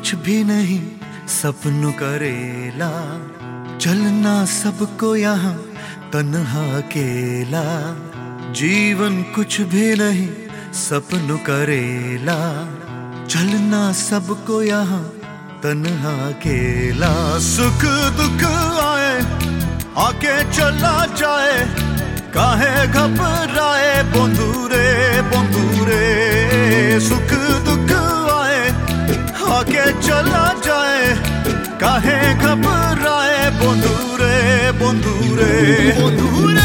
कुछ भी नहीं सपनों करेला, चलना सबको यहाँ तन्हा अकेला। जीवन कुछ भी नहीं सपनों करेला, चलना सबको यहाँ तन्हा अकेला। सुख दुख आए आके चला जाए, काहे घबराए बंधुरे बंधुरे। सुख दुख आए आके चला जाए, काहे घबराए बंधुरे बंधुरे बंधुरे।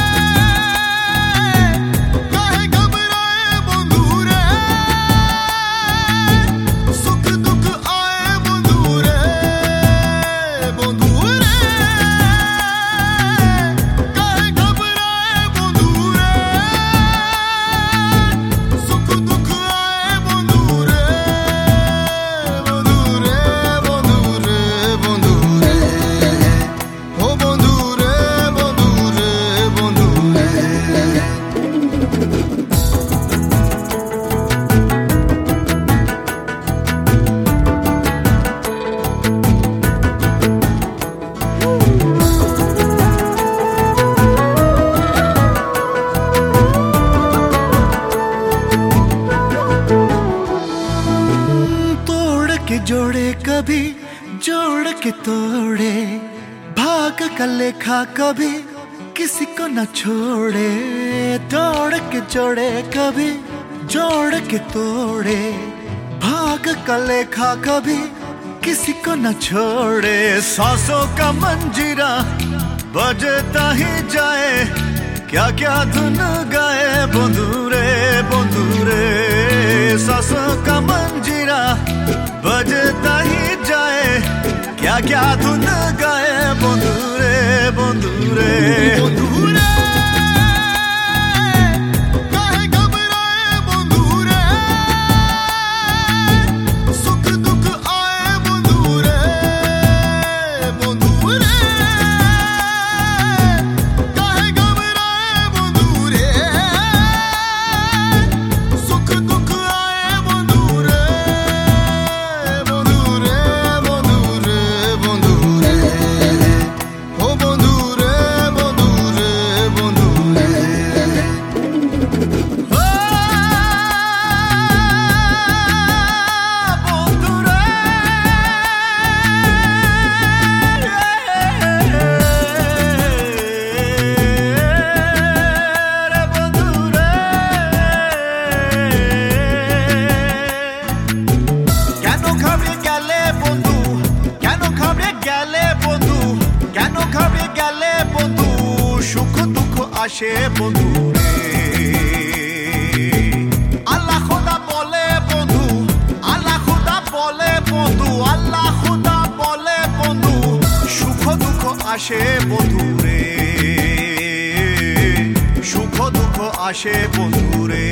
जोड़े कभी जोड़ के तोड़े, भाग का लेखा कभी किसी को न छोड़े। तोड़ के जोड़े कभी जोड़ के तोड़े, भाग का लेखा कभी किसी को न छोड़े। सांसों का मंजीरा बजता ही जाए, क्या क्या धुन गाए बंधुरे बंधुरे। सांसों का मंजीरा बजता ही जाए, क्या क्या धुन गाए बंधुरे बंधुरे बंधुरे। আসে বন্ধুরে আল্লাহ খোদা বলে বন্ধু, আল্লাহ খোদা বলে বন্ধু, আল্লাহ খোদা বলে বন্ধু। সুখ দুঃখ আসে বন্ধুরে, সুখ দুঃখ আসে বন্ধুরে।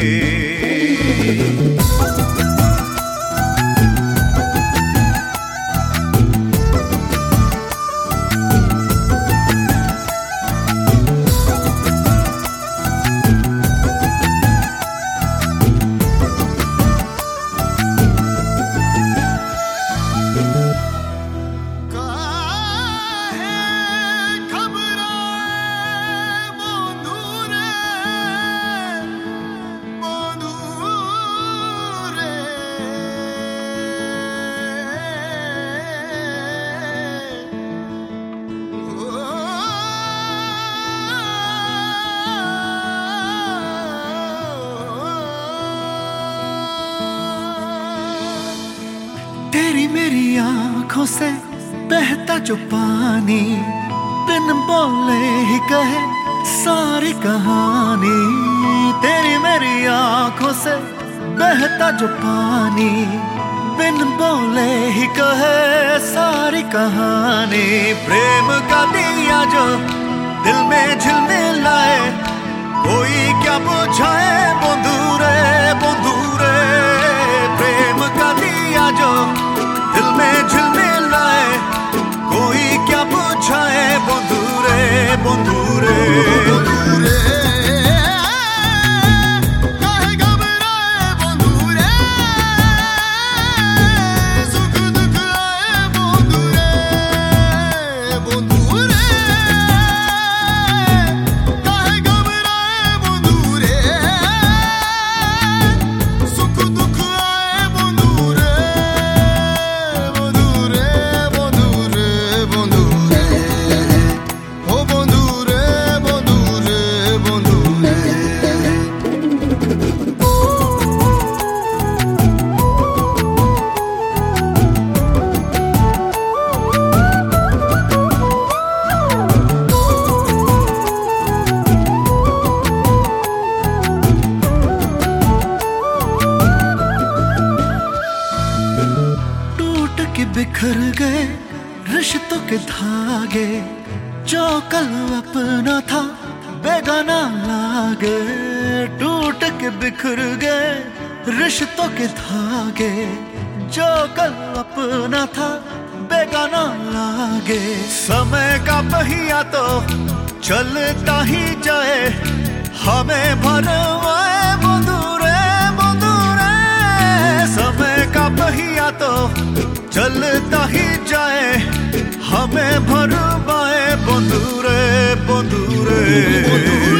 तेरी मेरी आंखों से बहता जो पानी, बिन बोले ही कहे सारी कहानी। तेरी मेरी आंखों से बहता जो पानी, बिन बोले ही कहे सारी कहानी। प्रेम का दिया जो दिल में झिलमिलाए, कोई क्या बुझाए बंधुरे बंधुरे। प्रेम का दिया जो दिल में झिलमिलाए, कोई क्या बुझाए बंधुरे बंधुरे बंधुरे। काहे घबराए बंधुरे, सुख बिखर गए रिश्तों के धागे, जो कल अपना था बेगाना लागे। टूट के बिखर गए रिश्तों के धागे, जो कल अपना था बेगाना लागे। समय का पहिया तो चलता ही जाए, हमें भरवाए बंधुरे बंधुरे। समय का पहिया तो चलता ही जाए, हमें भरवाए बंधुरे बंधुरे।